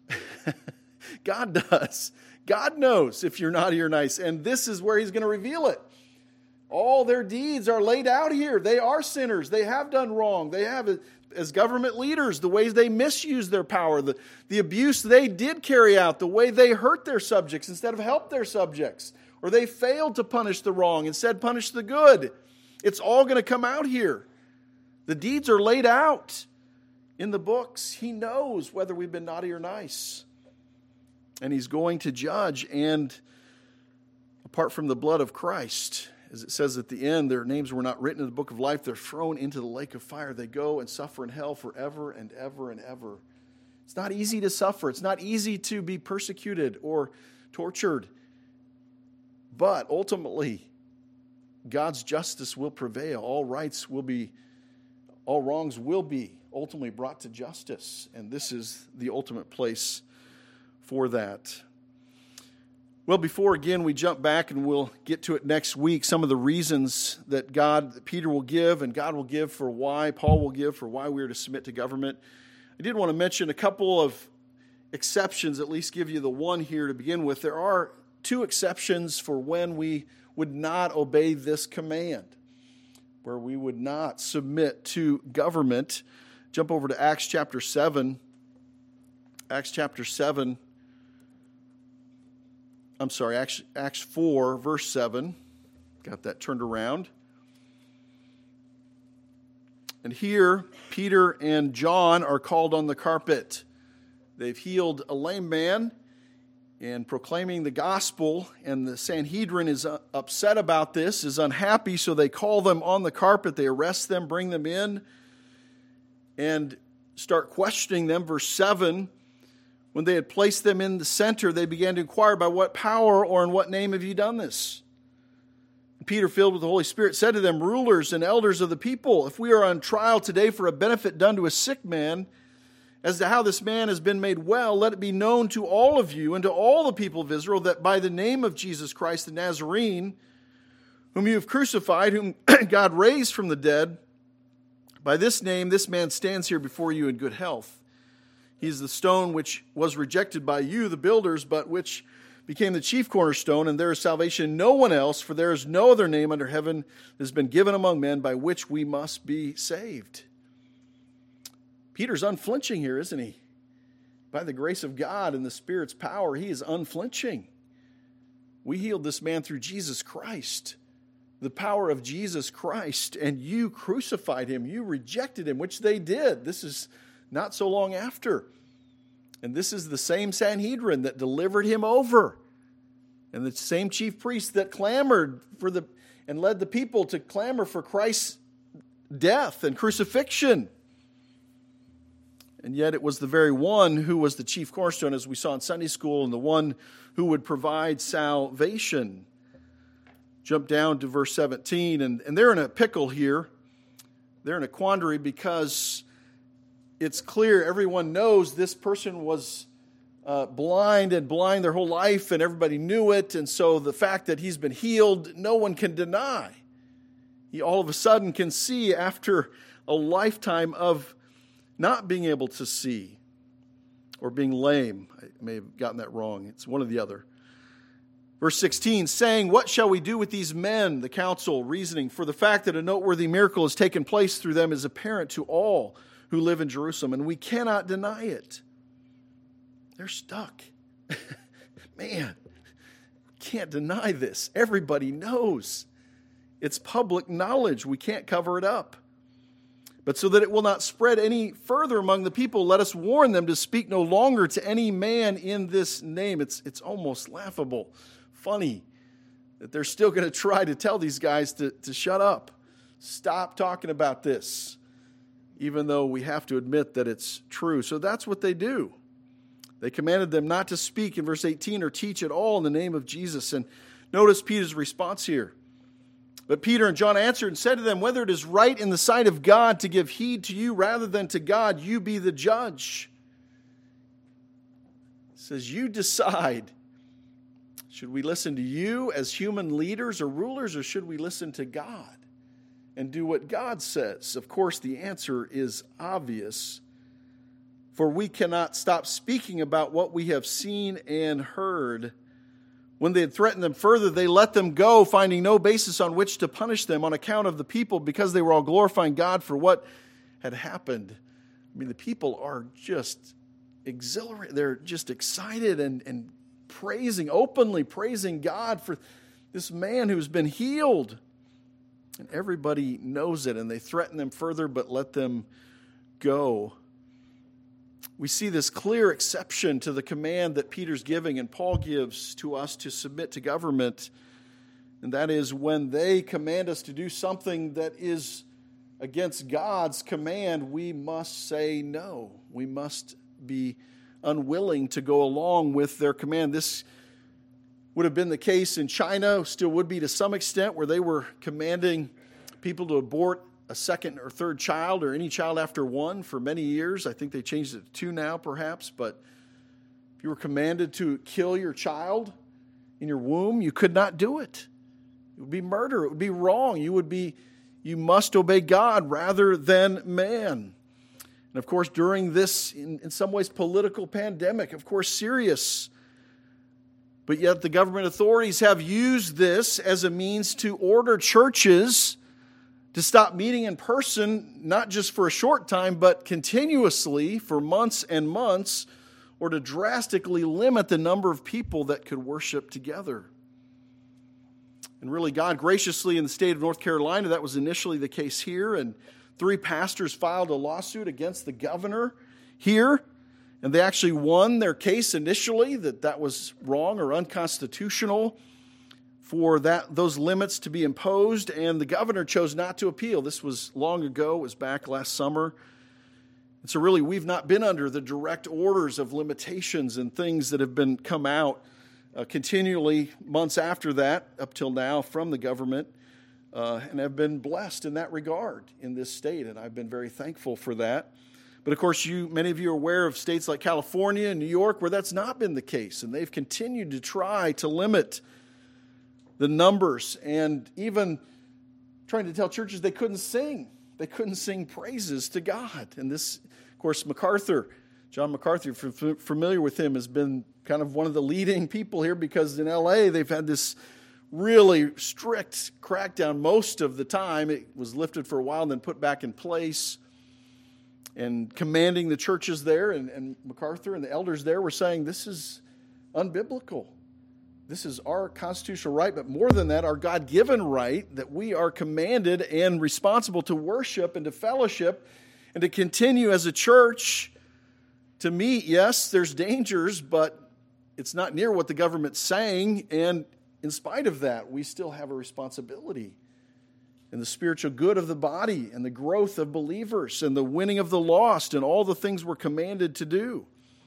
God does. God knows if you're naughty or nice. And this is where he's going to reveal it. All their deeds are laid out here. They are sinners. They have done wrong. They have, as government leaders, the ways they misused their power, the, the abuse they did carry out, the way they hurt their subjects instead of help their subjects. Or they failed to punish the wrong, instead punish the good. It's all going to come out here. The deeds are laid out in the books. He knows whether we've been naughty or nice. And he's going to judge. And apart from the blood of Christ, as it says at the end, their names were not written in the book of life. They're thrown into the lake of fire. They go and suffer in hell forever and ever and ever. It's not easy to suffer. It's not easy to be persecuted or tortured. But ultimately, God's justice will prevail. All rights will be, all wrongs will be ultimately brought to justice. And this is the ultimate place for that. Well, before again we jump back and we'll get to it next week, some of the reasons that God, that Peter will give and God will give for why, Paul will give for why we are to submit to government. I did want to mention a couple of exceptions, at least give you the one here to begin with. There are two exceptions for when we would not obey this command, where we would not submit to government. Jump over to Acts chapter seven. Acts chapter seven. I'm sorry, Acts, Acts four, verse seven. Got that turned around. And here, Peter and John are called on the carpet. They've healed a lame man and proclaiming the gospel, and the Sanhedrin is upset about this, is unhappy, so they call them on the carpet. They arrest them, bring them in, and start questioning them. Verse seven, when they had placed them in the center, they began to inquire, by what power or in what name have you done this? And Peter, filled with the Holy Spirit, said to them, rulers and elders of the people, if we are on trial today for a benefit done to a sick man, as to how this man has been made well, let it be known to all of you and to all the people of Israel that by the name of Jesus Christ the Nazarene, whom you have crucified, whom God raised from the dead, by this name this man stands here before you in good health. He is the stone which was rejected by you, the builders, but which became the chief cornerstone, and there is salvation in no one else, for there is no other name under heaven that has been given among men by which we must be saved. Peter's unflinching here, isn't he? By the grace of God and the Spirit's power, he is unflinching. We healed this man through Jesus Christ, the power of Jesus Christ, and you crucified him. You rejected him, which they did. This is not so long after. And this is the same Sanhedrin that delivered him over, and the same chief priest that clamored for the and led the people to clamor for Christ's death and crucifixion. And yet it was the very one who was the chief cornerstone, as we saw in Sunday school, and the one who would provide salvation. Jump down to verse seventeen, and, and they're in a pickle here. They're in a quandary because it's clear everyone knows this person was uh, blind and blind their whole life, and everybody knew it. And so the fact that he's been healed, no one can deny. He all of a sudden can see after a lifetime of not being able to see or being lame. I may have gotten that wrong. It's one or the other. Verse sixteen, saying, what shall we do with these men? The council reasoning, for the fact that a noteworthy miracle has taken place through them is apparent to all who live in Jerusalem, and we cannot deny it. They're stuck. Man, can't deny this. Everybody knows. It's public knowledge. We can't cover it up. But so that it will not spread any further among the people, let us warn them to speak no longer to any man in this name. It's, it's almost laughable, funny, that they're still going to try to tell these guys to, to shut up. Stop talking about this, even though we have to admit that it's true. So that's what they do. They commanded them not to speak in verse eighteen or teach at all in the name of Jesus. And notice Peter's response here. But Peter and John answered and said to them, whether it is right in the sight of God to give heed to you rather than to God, you be the judge. It says, you decide. Should we listen to you as human leaders or rulers, or should we listen to God and do what God says? Of course, the answer is obvious. For we cannot stop speaking about what we have seen and heard. When they had threatened them further, they let them go, finding no basis on which to punish them on account of the people, because they were all glorifying God for what had happened. I mean, the people are just exhilarated. They're just excited and, and praising, openly praising God for this man who's been healed. And everybody knows it, and they threaten them further, but let them go. We see this clear exception to the command that Peter's giving and Paul gives to us to submit to government. And that is when they command us to do something that is against God's command, we must say no. We must be unwilling to go along with their command. This would have been the case in China, still would be to some extent, where they were commanding people to abort a second or third child or any child after one for many years. I think they changed it to two now, perhaps. But if you were commanded to kill your child in your womb, you could not do it. It would be murder. It would be wrong. You would be, you must obey God rather than man. And of course, during this, in, in some ways, political pandemic, of course, serious. But yet the government authorities have used this as a means to order churches to stop meeting in person, not just for a short time, but continuously for months and months, or to drastically limit the number of people that could worship together. And really, God graciously, in the state of North Carolina, that was initially the case here, and three pastors filed a lawsuit against the governor here, and they actually won their case initially, that that was wrong or unconstitutional for that those limits to be imposed, and the governor chose not to appeal. This was long ago. It was back last summer. And so really, we've not been under the direct orders of limitations and things that have been come out uh, continually months after that, up till now, from the government, uh, and have been blessed in that regard in this state, and I've been very thankful for that. But of course, you many of you are aware of states like California and New York where that's not been the case, and they've continued to try to limit the numbers, and even trying to tell churches they couldn't sing. They couldn't sing praises to God. And this, of course, MacArthur, John MacArthur, if you're familiar with him, has been kind of one of the leading people here, because in L A they've had this really strict crackdown most of the time. It was lifted for a while and then put back in place, and commanding the churches there, and, and MacArthur and the elders there were saying this is unbiblical. This is our constitutional right, but more than that, our God-given right, that we are commanded and responsible to worship and to fellowship and to continue as a church to meet. Yes, there's dangers, but it's not near what the government's saying, and in spite of that, we still have a responsibility in the spiritual good of the body and the growth of believers and the winning of the lost and all the things we're commanded to do.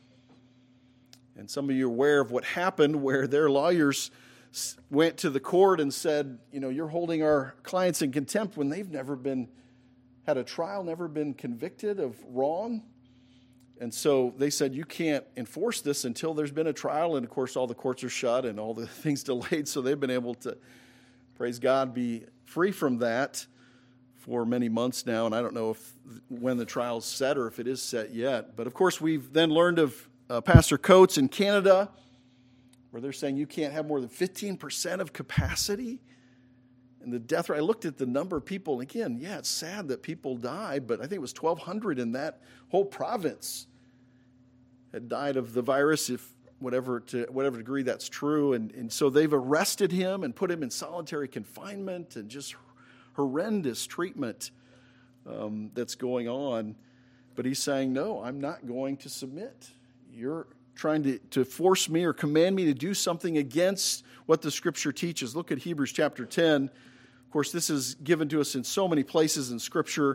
And some of you are aware of what happened, where their lawyers went to the court and said, you know, you're holding our clients in contempt when they've never been, had a trial, never been convicted of wrong. And so they said, you can't enforce this until there's been a trial. And of course, all the courts are shut and all the things delayed. So they've been able to, praise God, be free from that for many months now. And I don't know if when the trial's set or if it is set yet. But of course, we've then learned of Uh, Pastor Coates in Canada, where they're saying you can't have more than fifteen percent of capacity. And the death rate, I looked at the number of people, and again, yeah, it's sad that people die, but I think it was twelve hundred in that whole province had died of the virus, if whatever to whatever degree that's true. And, and so they've arrested him and put him in solitary confinement, and just horrendous treatment um, that's going on. But he's saying, no, I'm not going to submit. You're trying to, to force me or command me to do something against what the Scripture teaches. Look at Hebrews chapter ten. Of course, this is given to us in so many places in Scripture.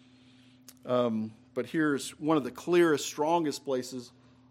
Um, but here's one of the clearest, strongest places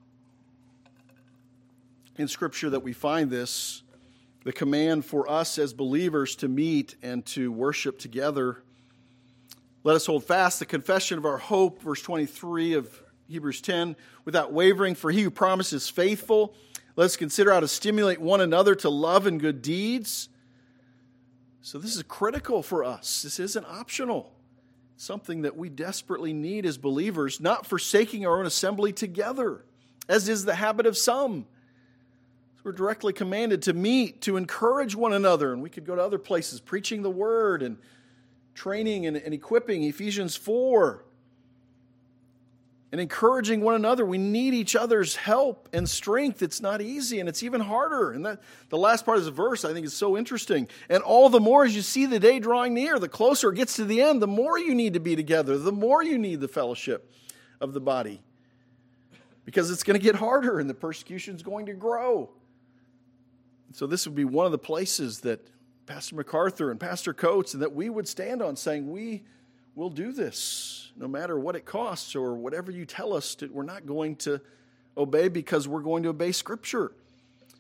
in Scripture that we find this. The command for us as believers to meet and to worship together. Let us hold fast the confession of our hope, verse twenty-three of Hebrews ten, without wavering, for he who promises faithful. Let us consider how to stimulate one another to love and good deeds. So this is critical for us. This isn't optional. Something that we desperately need as believers, not forsaking our own assembly together, as is the habit of some. So we're directly commanded to meet, to encourage one another. And we could go to other places, preaching the word and training and, and equipping, Ephesians four. And encouraging one another. We need each other's help and strength. It's not easy, and it's even harder. And that, the last part of the verse, I think, is so interesting. And all the more as you see the day drawing near, the closer it gets to the end, the more you need to be together, the more you need the fellowship of the body. Because it's going to get harder, and the persecution is going to grow. So this would be one of the places that Pastor MacArthur and Pastor Coates, and that we would stand on, saying, we will do this. No matter what it costs or whatever you tell us, to, we're not going to obey because we're going to obey Scripture.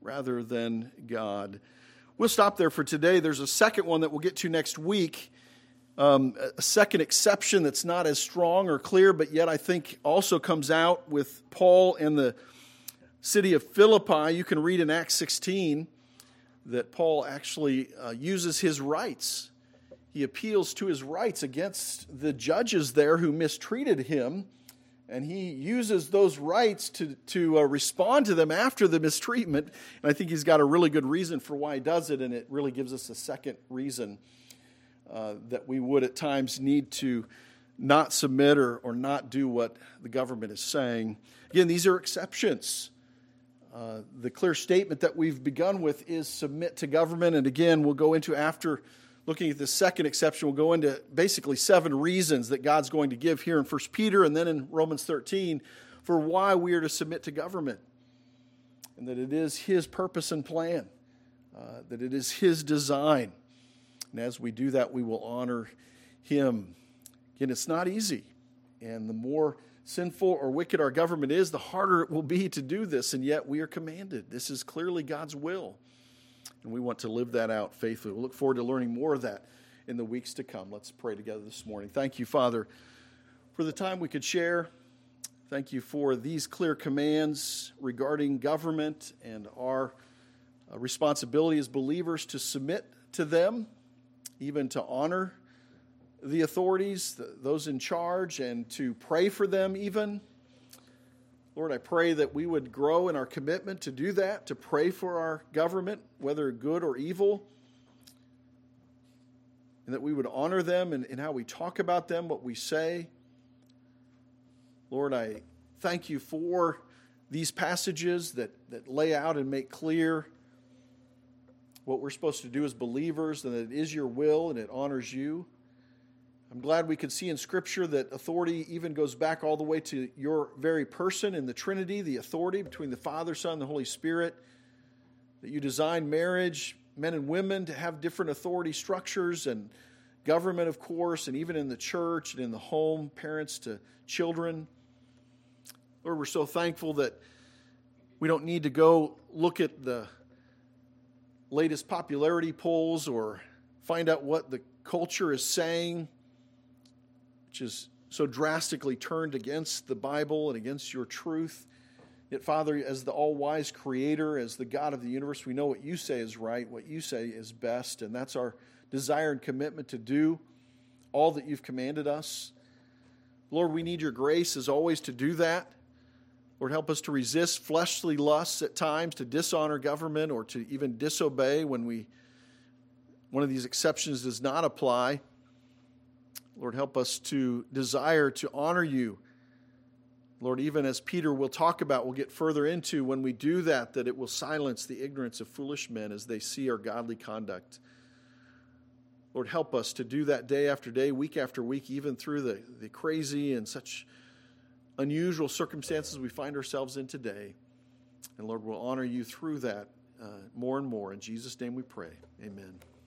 rather than God. We'll stop there for today. There's a second one that we'll get to next week, um, a second exception that's not as strong or clear, but yet I think also comes out with Paul and the city of Philippi. You can read in Acts sixteen that Paul actually uh, uses his rights. He appeals to his rights against the judges there who mistreated him, and he uses those rights to, to uh, respond to them after the mistreatment. And I think he's got a really good reason for why he does it, and it really gives us a second reason uh, that we would at times need to not submit or, or not do what the government is saying. Again, these are exceptions. Uh, the clear statement that we've begun with is submit to government. And again, we'll go into, after looking at the second exception, we'll go into basically seven reasons that God's going to give here in First Peter and then in Romans thirteen for why we are to submit to government. And that it is His purpose and plan, uh, that it is His design. And as we do that, we will honor Him. Again, it's not easy. And the more sinful or wicked our government is, the harder it will be to do this. And yet we are commanded. This is clearly God's will. And we want to live that out faithfully. We'll look forward to learning more of that in the weeks to come. Let's pray together this morning. Thank you, Father, for the time we could share. Thank you for these clear commands regarding government and our responsibility as believers to submit to them, even to honor the authorities, those in charge, and to pray for them even. Lord, I pray that we would grow in our commitment to do that, to pray for our government, whether good or evil, and that we would honor them in, in how we talk about them, what we say. Lord, I thank you for these passages that, that lay out and make clear what we're supposed to do as believers, and that it is your will and it honors you. I'm glad we could see in Scripture that authority even goes back all the way to your very person in the Trinity, the authority between the Father, Son, and the Holy Spirit, that you designed marriage, men and women, to have different authority structures, and government, of course, and even in the church and in the home, parents to children. Lord, we're so thankful that we don't need to go look at the latest popularity polls or find out what the culture is saying, which is so drastically turned against the Bible and against your truth. Yet, Father, as the all-wise Creator, as the God of the universe, we know what you say is right, what you say is best, and that's our desire and commitment to do all that you've commanded us. Lord, we need your grace as always to do that. Lord, help us to resist fleshly lusts at times, to dishonor government or to even disobey when we one of these exceptions does not apply. Lord, help us to desire to honor you. Lord, even as Peter will talk about, we'll get further into, when we do that, that it will silence the ignorance of foolish men as they see our godly conduct. Lord, help us to do that day after day, week after week, even through the, the crazy and such unusual circumstances we find ourselves in today. And Lord, we'll honor you through that uh, more and more. In Jesus' name we pray. Amen.